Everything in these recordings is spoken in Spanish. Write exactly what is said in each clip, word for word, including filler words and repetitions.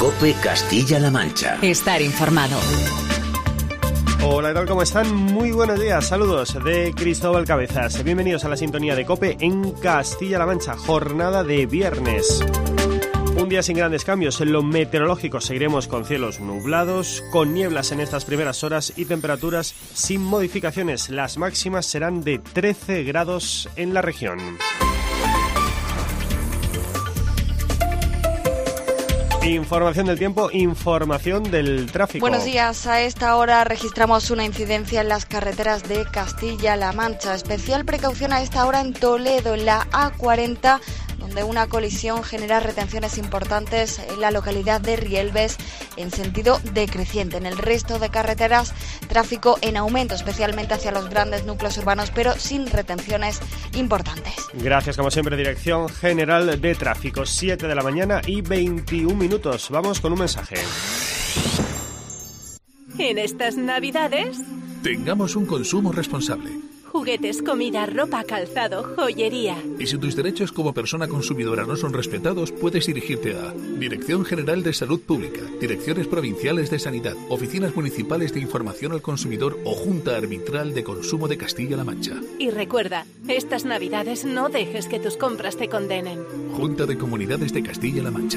COPE Castilla-La Mancha. Estar informado. Hola, ¿qué tal? ¿Cómo están? Muy buenos días, saludos de Cristóbal Cabezas. Bienvenidos a la sintonía de COPE en Castilla-La Mancha, jornada de viernes. Un día sin grandes cambios. En lo meteorológico seguiremos con cielos nublados, con nieblas en estas primeras horas y temperaturas sin modificaciones. Las máximas serán de trece grados en la región. Información del tiempo, información del tráfico. Buenos días. A esta hora registramos una incidencia en las carreteras de Castilla-La Mancha. Especial precaución a esta hora en Toledo, en la A cuarenta, donde una colisión genera retenciones importantes en la localidad de Rielves en sentido decreciente. En el resto de carreteras, tráfico en aumento, especialmente hacia los grandes núcleos urbanos, pero sin retenciones importantes. Gracias, como siempre, Dirección General de Tráfico, siete de la mañana y veintiún minutos. Vamos con un mensaje. En estas Navidades, tengamos un consumo responsable. Juguetes, comida, ropa, calzado, joyería. Y si tus derechos como persona consumidora no son respetados, puedes dirigirte a Dirección General de Salud Pública, Direcciones Provinciales de Sanidad, Oficinas Municipales de Información al Consumidor o Junta Arbitral de Consumo de Castilla-La Mancha. Y recuerda, estas Navidades no dejes que tus compras te condenen. Junta de Comunidades de Castilla-La Mancha.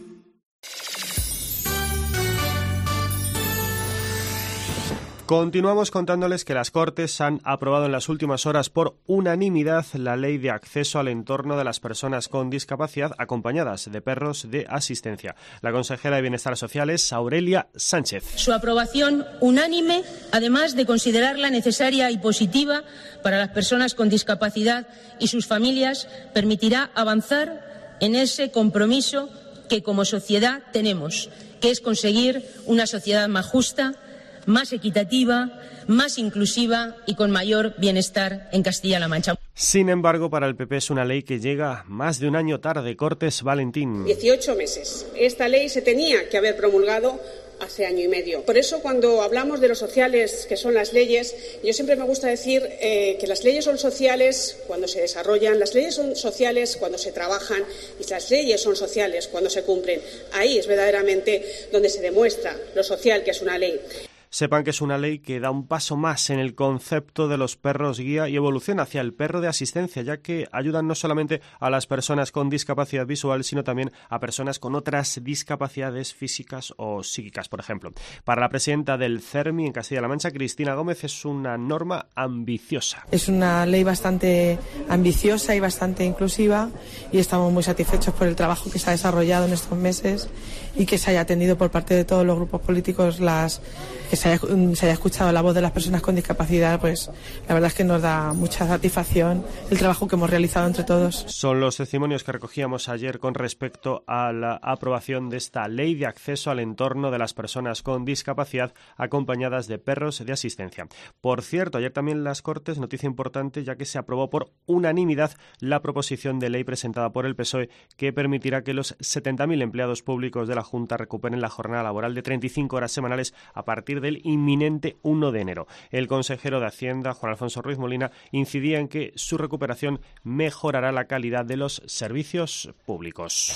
Continuamos contándoles que las Cortes han aprobado en las últimas horas por unanimidad la Ley de Acceso al Entorno de las Personas con Discapacidad acompañadas de perros de asistencia. La consejera de Bienestar Social es Aurelia Sánchez. Su aprobación unánime, además de considerarla necesaria y positiva para las personas con discapacidad y sus familias, permitirá avanzar en ese compromiso que como sociedad tenemos, que es conseguir una sociedad más justa, más equitativa, más inclusiva y con mayor bienestar en Castilla-La Mancha. Sin embargo, para el P P es una ley que llega más de un año tarde. Cortes, Valentín. dieciocho meses. Esta ley se tenía que haber promulgado hace año y medio. Por eso, cuando hablamos de lo sociales, que son las leyes, yo siempre me gusta decir eh, que las leyes son sociales cuando se desarrollan, las leyes son sociales cuando se trabajan y las leyes son sociales cuando se cumplen. Ahí es verdaderamente donde se demuestra lo social que es una ley. Sepan que es una ley que da un paso más en el concepto de los perros guía y evoluciona hacia el perro de asistencia, ya que ayudan no solamente a las personas con discapacidad visual, sino también a personas con otras discapacidades físicas o psíquicas, por ejemplo. Para la presidenta del CERMI en Castilla-La Mancha, Cristina Gómez, es una norma ambiciosa. Es una ley bastante ambiciosa y bastante inclusiva y estamos muy satisfechos por el trabajo que se ha desarrollado en estos meses y que se haya atendido por parte de todos los grupos políticos las que se haya, se haya escuchado la voz de las personas con discapacidad. Pues la verdad es que nos da mucha satisfacción el trabajo que hemos realizado entre todos. Son los testimonios que recogíamos ayer con respecto a la aprobación de esta ley de acceso al entorno de las personas con discapacidad acompañadas de perros de asistencia. Por cierto, ayer también las Cortes, noticia importante, ya que se aprobó por unanimidad la proposición de ley presentada por el P S O E que permitirá que los setenta mil empleados públicos de la Junta recuperen la jornada laboral de treinta y cinco horas semanales a partir del inminente uno de enero. El consejero de Hacienda, Juan Alfonso Ruiz Molina, incidía en que su recuperación mejorará la calidad de los servicios públicos.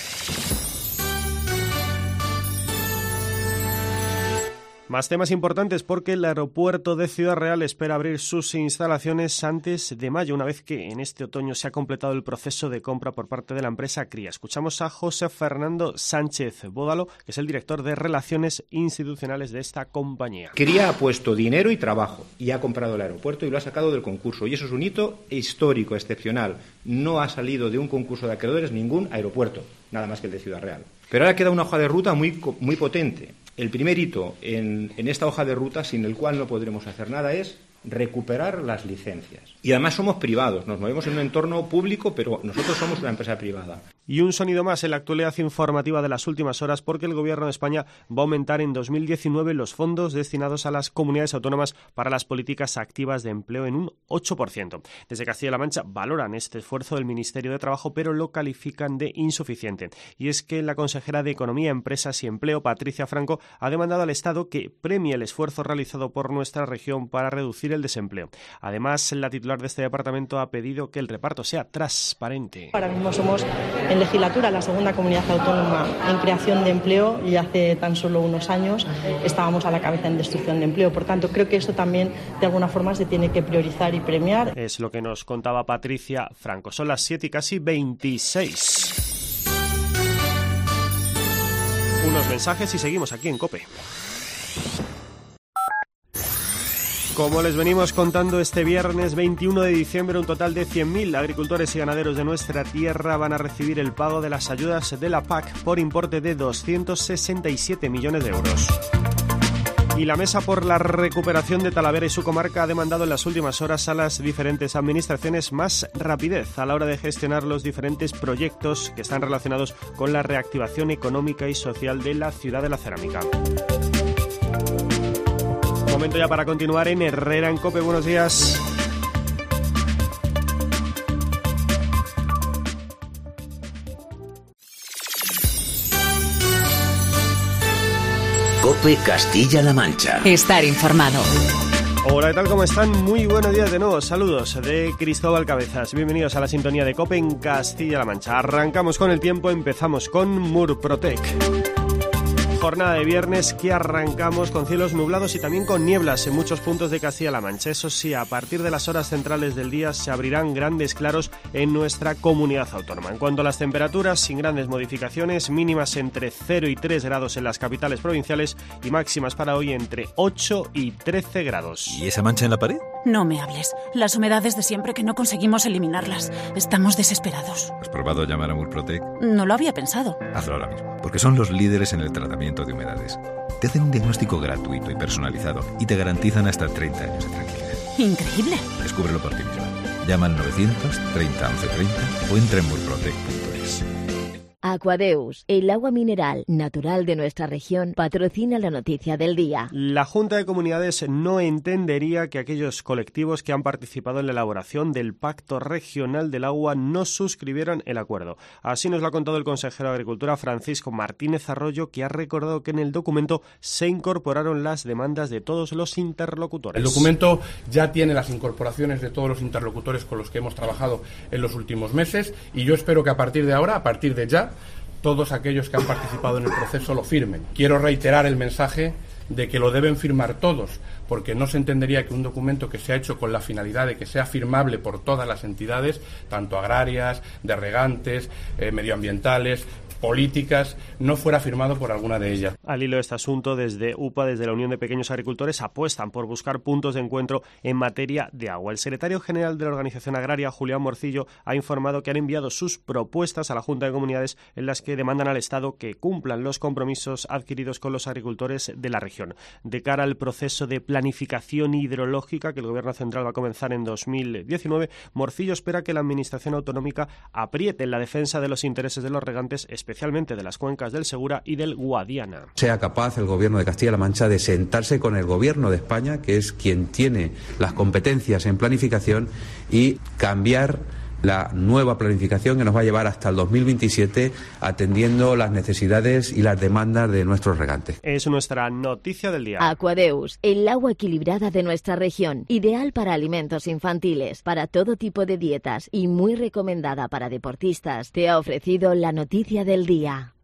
Más temas importantes porque el aeropuerto de Ciudad Real espera abrir sus instalaciones antes de mayo, una vez que en este otoño se ha completado el proceso de compra por parte de la empresa C R I A. Escuchamos a José Fernando Sánchez Bódalo, que es el director de Relaciones Institucionales de esta compañía. C R I A ha puesto dinero y trabajo y ha comprado el aeropuerto y lo ha sacado del concurso. Y eso es un hito histórico, excepcional. No ha salido de un concurso de acreedores ningún aeropuerto, nada más que el de Ciudad Real. Pero ahora queda una hoja de ruta muy, muy potente. El primer hito en, en esta hoja de ruta, sin el cual no podremos hacer nada, es recuperar las licencias. Y además somos privados, nos movemos en un entorno público, pero nosotros somos una empresa privada. Y un sonido más en la actualidad informativa de las últimas horas, porque el Gobierno de España va a aumentar en dos mil diecinueve los fondos destinados a las comunidades autónomas para las políticas activas de empleo en un ocho por ciento. Desde Castilla-La Mancha valoran este esfuerzo del Ministerio de Trabajo, pero lo califican de insuficiente. Y es que la consejera de Economía, Empresas y Empleo, Patricia Franco, ha demandado al Estado que premie el esfuerzo realizado por nuestra región para reducir el desempleo. Además, la titular de este departamento ha pedido que el reparto sea transparente. Ahora mismo somos en legislatura la segunda comunidad autónoma en creación de empleo y hace tan solo unos años estábamos a la cabeza en destrucción de empleo. Por tanto, creo que esto también de alguna forma se tiene que priorizar y premiar. Es lo que nos contaba Patricia Franco. Son las siete y casi veintiséis. Unos mensajes y seguimos aquí en COPE. Como les venimos contando, este viernes veintiuno de diciembre, un total de cien mil agricultores y ganaderos de nuestra tierra van a recibir el pago de las ayudas de la P A C por importe de doscientos sesenta y siete millones de euros. Y la Mesa por la Recuperación de Talavera y su comarca ha demandado en las últimas horas a las diferentes administraciones más rapidez a la hora de gestionar los diferentes proyectos que están relacionados con la reactivación económica y social de la ciudad de la cerámica. Momento ya para continuar en Herrera en COPE. Buenos días. COPE Castilla-La Mancha. Estar informado. Hola, ¿qué tal? ¿Cómo están? Muy buenos días de nuevo. Saludos de Cristóbal Cabezas. Bienvenidos a la sintonía de COPE en Castilla-La Mancha. Arrancamos con el tiempo, empezamos con Murprotec. Jornada de viernes que arrancamos con cielos nublados y también con nieblas en muchos puntos de Castilla-La Mancha. Eso sí, a partir de las horas centrales del día se abrirán grandes claros en nuestra comunidad autónoma. En cuanto a las temperaturas, sin grandes modificaciones, mínimas entre cero y tres grados en las capitales provinciales y máximas para hoy entre ocho y trece grados. ¿Y esa mancha en la pared? No me hables. Las humedades de siempre que no conseguimos eliminarlas. Estamos desesperados. ¿Has probado llamar a Murprotec? No lo había pensado. Hazlo ahora mismo, porque son los líderes en el tratamiento de humedades. Te hacen un diagnóstico gratuito y personalizado y te garantizan hasta treinta años de tranquilidad. Increíble. Descúbrelo por ti mismo. Llama al novecientos treinta once treinta o entra en murprotec punto es. Aquadeus, el agua mineral natural de nuestra región, patrocina la noticia del día. La Junta de Comunidades no entendería que aquellos colectivos que han participado en la elaboración del Pacto Regional del Agua no suscribieran el acuerdo. Así nos lo ha contado el consejero de Agricultura, Francisco Martínez Arroyo, que ha recordado que en el documento se incorporaron las demandas de todos los interlocutores. El documento ya tiene las incorporaciones de todos los interlocutores con los que hemos trabajado en los últimos meses y yo espero que a partir de ahora, a partir de ya, todos aquellos que han participado en el proceso lo firmen. Quiero reiterar el mensaje de que lo deben firmar todos, porque no se entendería que un documento que se ha hecho con la finalidad de que sea firmable por todas las entidades, tanto agrarias, de regantes, eh, medioambientales, políticas, no fuera firmado por alguna de ellas. Al hilo de este asunto, desde U P A, desde la Unión de Pequeños Agricultores, apuestan por buscar puntos de encuentro en materia de agua. El secretario general de la Organización Agraria, Julián Morcillo, ha informado que han enviado sus propuestas a la Junta de Comunidades en las que demandan al Estado que cumplan los compromisos adquiridos con los agricultores de la región. De cara al proceso de planificación hidrológica que el Gobierno central va a comenzar en dos mil diecinueve, Morcillo espera que la Administración autonómica apriete en la defensa de los intereses de los regantes, especialmente de las cuencas del Segura y del Guadiana. Sea capaz el Gobierno de Castilla-La Mancha de sentarse con el Gobierno de España, que es quien tiene las competencias en planificación, y cambiar la nueva planificación que nos va a llevar hasta el dos mil veintisiete, atendiendo las necesidades y las demandas de nuestros regantes. Es nuestra noticia del día. Aquadeus, el agua equilibrada de nuestra región, ideal para alimentos infantiles, para todo tipo de dietas y muy recomendada para deportistas, te ha ofrecido la noticia del día.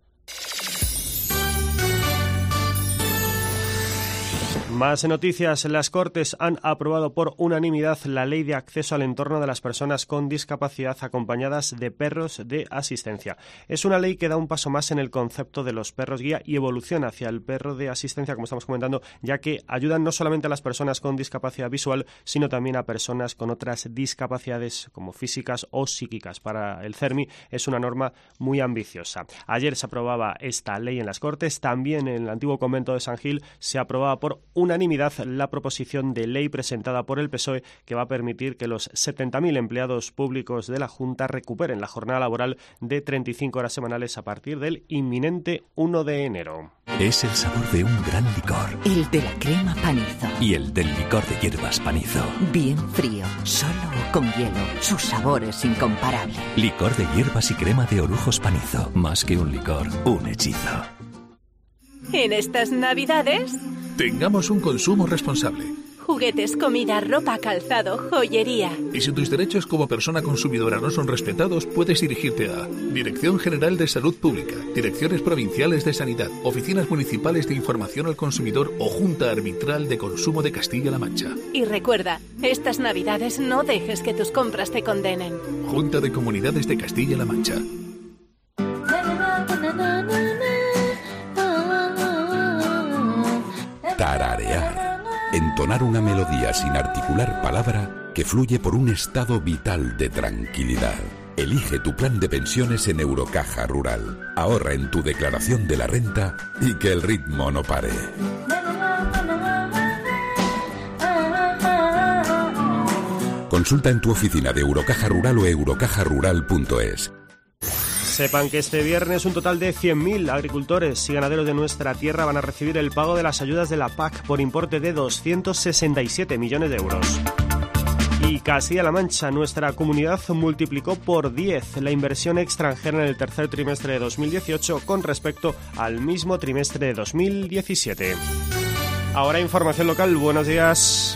Más noticias. Las Cortes han aprobado por unanimidad la Ley de Acceso al Entorno de las Personas con Discapacidad acompañadas de perros de asistencia. Es una ley que da un paso más en el concepto de los perros guía y evoluciona hacia el perro de asistencia, como estamos comentando, ya que ayudan no solamente a las personas con discapacidad visual, sino también a personas con otras discapacidades como físicas o psíquicas. Para el CERMI es una norma muy ambiciosa. Ayer se aprobaba esta ley en las Cortes. También en el antiguo convento de San Gil se aprobaba por unanimidad la proposición de ley presentada por el P S O E que va a permitir que los setenta mil empleados públicos de la Junta recuperen la jornada laboral de treinta y cinco horas semanales a partir del inminente uno de enero. Es el sabor de un gran licor. El de la crema Panizo. Y el del licor de hierbas Panizo. Bien frío, solo o con hielo. Su sabor es incomparable. Licor de hierbas y crema de orujos Panizo. Más que un licor, un hechizo. En estas Navidades... Tengamos un consumo responsable. juguetes, comida, ropa, calzado, joyería. Y si tus derechos como persona consumidora no son respetados, puedes dirigirte a Dirección General de Salud Pública, Direcciones Provinciales de Sanidad, Oficinas Municipales de Información al Consumidor o Junta Arbitral de Consumo de Castilla-La Mancha. Y recuerda, estas Navidades no dejes que tus compras te condenen. Junta de Comunidades de Castilla-La Mancha. Tararear. Entonar una melodía sin articular palabra que fluye por un estado vital de tranquilidad. Elige tu plan de pensiones en Eurocaja Rural. Ahorra en tu declaración de la renta y que el ritmo no pare. Consulta en tu oficina de Eurocaja Rural o eurocaja rural punto es. Sepan que este viernes un total de cien mil agricultores y ganaderos de nuestra tierra van a recibir el pago de las ayudas de la P A C por importe de doscientos sesenta y siete millones de euros. Y Castilla-La Mancha, nuestra comunidad, multiplicó por diez la inversión extranjera en el tercer trimestre de dos mil dieciocho con respecto al mismo trimestre de dos mil diecisiete. Ahora información local, buenos días.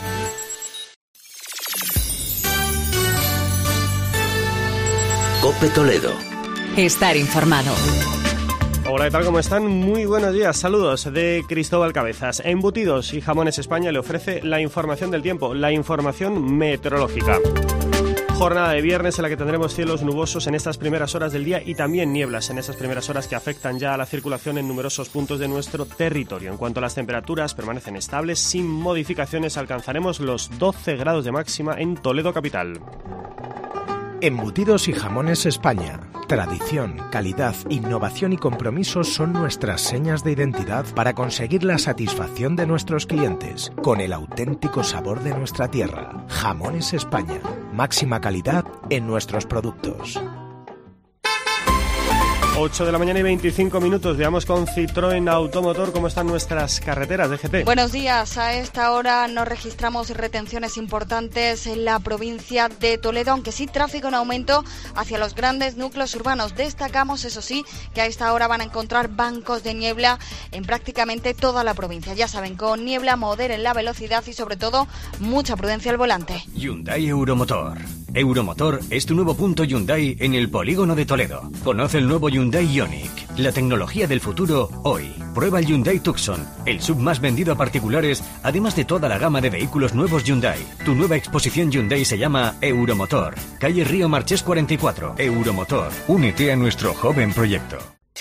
COPE Toledo. Estar informado. Hola, ¿qué tal? ¿Cómo están? Muy buenos días. Saludos de Cristóbal Cabezas. Embutidos y Jamones España le ofrece la información del tiempo, la información meteorológica. Jornada de viernes en la que tendremos cielos nubosos en estas primeras horas del día y también nieblas en estas primeras horas que afectan ya a la circulación en numerosos puntos de nuestro territorio. En cuanto a las temperaturas, permanecen estables, sin modificaciones. Alcanzaremos los doce grados de máxima en Toledo capital. Embutidos y Jamones España. Tradición, calidad, innovación y compromiso son nuestras señas de identidad para conseguir la satisfacción de nuestros clientes con el auténtico sabor de nuestra tierra. Jamones España. Máxima calidad en nuestros productos. ocho de la mañana y veinticinco minutos. Veamos con Citroën Automotor cómo están nuestras carreteras de G T. Buenos días. A esta hora no registramos retenciones importantes en la provincia de Toledo, aunque sí tráfico en aumento hacia los grandes núcleos urbanos. Destacamos, eso sí, que a esta hora van a encontrar bancos de niebla en prácticamente toda la provincia. Ya saben, con niebla moderen la velocidad y sobre todo mucha prudencia al volante. Hyundai Euromotor. Euromotor es tu nuevo punto Hyundai en el polígono de Toledo. Conoce el nuevo Hyundai Ioniq, la tecnología del futuro hoy. Prueba el Hyundai Tucson, el sub más vendido a particulares, además de toda la gama de vehículos nuevos Hyundai. Tu nueva exposición Hyundai se llama Euromotor. Calle Río Marchés cuarenta y cuatro. Euromotor. Únete a nuestro joven proyecto.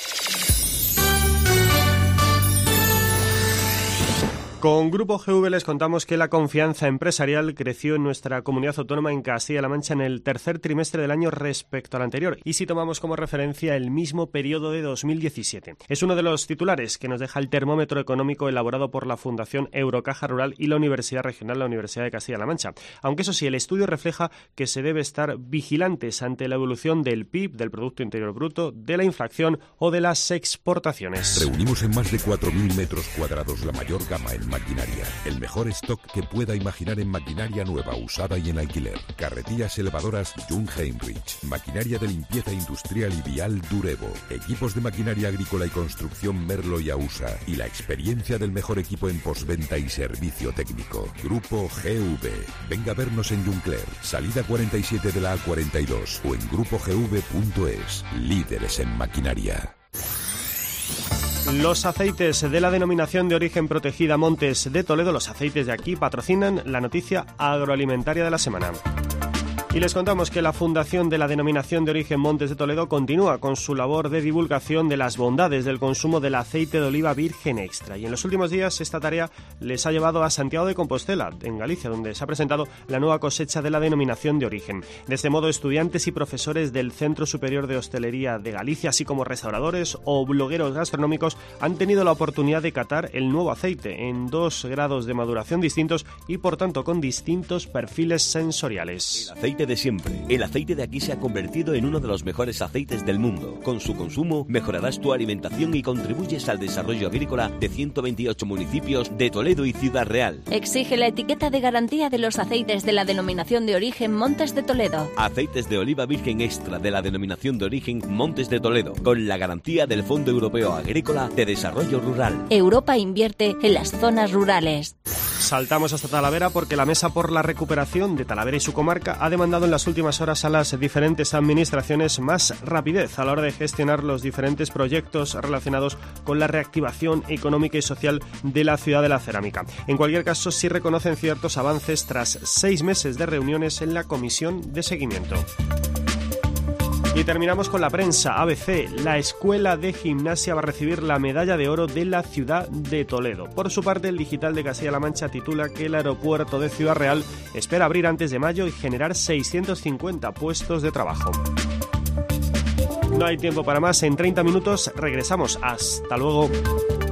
Con Grupo G V les contamos que la confianza empresarial creció en nuestra comunidad autónoma en Castilla-La Mancha en el tercer trimestre del año respecto al anterior, y si tomamos como referencia el mismo periodo de dos mil diecisiete. Es uno de los titulares que nos deja el termómetro económico elaborado por la Fundación Eurocaja Rural y la Universidad Regional, la Universidad de Castilla-La Mancha. Aunque eso sí, el estudio refleja que se debe estar vigilantes ante la evolución del P I B, del Producto Interior Bruto, de la inflación o de las exportaciones. Reunimos en más de cuatro mil metros cuadrados la mayor gama en maquinaria, el mejor stock que pueda imaginar en maquinaria nueva, usada y en alquiler. Carretillas elevadoras Jung Heinrich, maquinaria de limpieza industrial y vial Durevo, equipos de maquinaria agrícola y construcción Merlo y Ausa, y la experiencia del mejor equipo en postventa y servicio técnico. Grupo G V. Venga a vernos en Juncler, salida cuarenta y siete de la A cuarenta y dos o en grupo g v punto es. Líderes en maquinaria. Los aceites de la denominación de origen protegida Montes de Toledo, los aceites de aquí, patrocinan la noticia agroalimentaria de la semana. Y les contamos que la Fundación de la Denominación de Origen Montes de Toledo continúa con su labor de divulgación de las bondades del consumo del aceite de oliva virgen extra. Y en los últimos días esta tarea les ha llevado a Santiago de Compostela, en Galicia, donde se ha presentado la nueva cosecha de la denominación de origen. De este modo, estudiantes y profesores del Centro Superior de Hostelería de Galicia, así como restauradores o blogueros gastronómicos, han tenido la oportunidad de catar el nuevo aceite en dos grados de maduración distintos y, por tanto, con distintos perfiles sensoriales. El aceite de siempre. El aceite de aquí se ha convertido en uno de los mejores aceites del mundo. Con su consumo mejorarás tu alimentación y contribuyes al desarrollo agrícola de ciento veintiocho municipios de Toledo y Ciudad Real. Exige la etiqueta de garantía de los aceites de la denominación de origen Montes de Toledo. Aceites de oliva virgen extra de la denominación de origen Montes de Toledo, con la garantía del Fondo Europeo Agrícola de Desarrollo Rural. Europa invierte en las zonas rurales. Saltamos hasta Talavera porque la Mesa por la Recuperación de Talavera y su comarca ha demandado en las últimas horas a las diferentes administraciones más rapidez a la hora de gestionar los diferentes proyectos relacionados con la reactivación económica y social de la ciudad de la cerámica. En cualquier caso, sí reconocen ciertos avances tras seis meses de reuniones en la comisión de seguimiento. Y terminamos con la prensa. A B C, la Escuela de Gimnasia va a recibir la medalla de oro de la ciudad de Toledo. Por su parte, el Digital de Castilla-La Mancha titula que el aeropuerto de Ciudad Real espera abrir antes de mayo y generar seiscientos cincuenta puestos de trabajo. No hay tiempo para más. En treinta minutos regresamos. Hasta luego.